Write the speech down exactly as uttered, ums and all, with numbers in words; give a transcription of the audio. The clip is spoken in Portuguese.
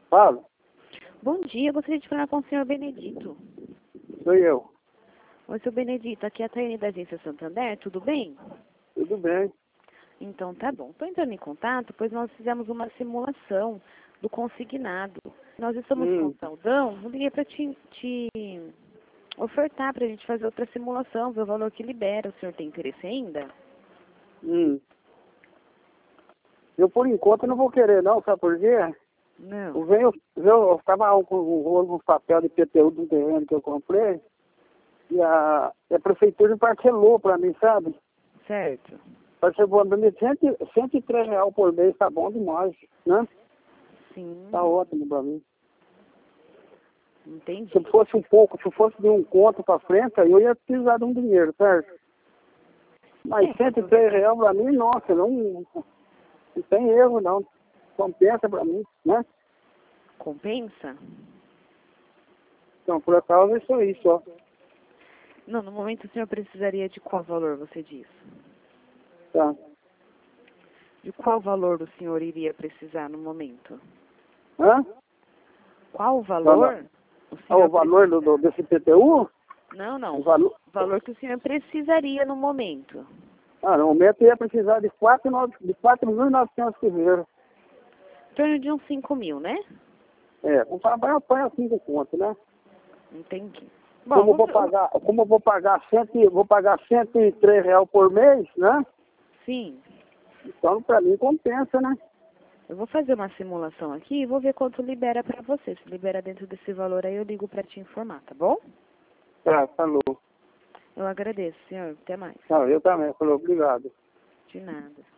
Fala, Bom dia, eu gostaria de falar com o senhor Benedito. sou eu. Oi, senhor Benedito, aqui é a Thaine da Agência Santander, tudo bem? Tudo bem. Então tá bom. Estou entrando em contato, pois nós fizemos uma simulação do consignado. Nós estamos com Hum, saldão, eu liguei para te, te ofertar para a gente fazer outra simulação, ver o valor que libera. O senhor tem interesse ainda? hum. Eu, por enquanto, não vou querer, não, sabe por quê? Não. Eu venho, eu, eu tava com um rolo com papel de I P T U do terreno que eu comprei, e a, e a prefeitura parcelou pra mim, sabe? Certo. Parcelou pra mim cento e três reais por mês, tá bom demais, né? Sim, Tá ótimo pra mim. entendi. Se fosse um pouco, se fosse de um conto pra frente, aí eu ia precisar de um dinheiro, certo? Mas É, cento e três reais pra mim, nossa, não, não tem erro, não. Compensa pra mim, né? compensa? Então, por acaso, é só isso, ó. Não, no momento o senhor precisaria de qual valor, você diz? Tá. De qual valor o senhor iria precisar no momento? Hã? Qual o valor o Ah, o senhor valor do, do, precisa? desse I P T U? Não, não. O valor... O valor que o senhor precisaria no momento. Ah, no momento eu ia precisar de quatro mil e novecentos cruzeiros. Em torno de uns cinco mil, né? É, o trabalho põe cinco conto, né? Entendi. Bom, Como eu vou você- pagar, como eu vou pagar, cento, vou pagar cento e três reais por mês, né? sim. Então, pra mim, compensa, né? Eu vou fazer uma simulação aqui e vou ver quanto libera pra você. Se libera dentro desse valor aí, eu ligo pra te informar, tá bom? Tá, falou. Eu agradeço, senhor. Até mais. Não, eu também, falou, obrigado. De nada.